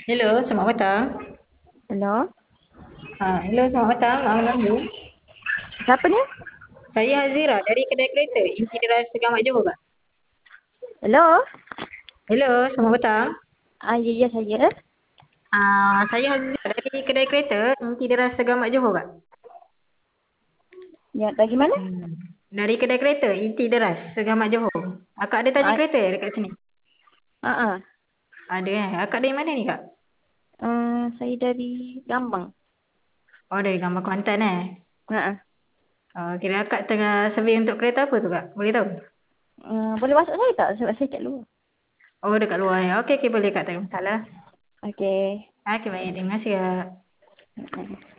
Hello, selamat petang. Hello? Hello, selamat petang. Maaf mengganggu. Siapa ni? Saya Hazira dari kedai kereta Inti Deras Segamat Johor, Kak. Hello? Hello, selamat petang. Ya, saya. Saya Hazira dari kedai kereta Inti Deras Segamat Johor, Kak. Ya, dari mana? Dari kedai kereta Inti Deras Segamat Johor. Akak ada tanya Ah, kereta dekat sini? ah, ah. Ada kan? Akak dari mana ni, Kak? Saya dari Gambang. Oh, dari Gambar Kuantan Ah, ah. Kira akak tengah survey untuk kereta apa tu, Kak? Boleh tahu? Boleh masuk saya tak? Sebab saya kat luar. Oh, dekat luar ya. Okey, okey, boleh, Kak. Tak ada masalah. Okey. Okey, baik. Terima kasih, Kak. Mm, mm.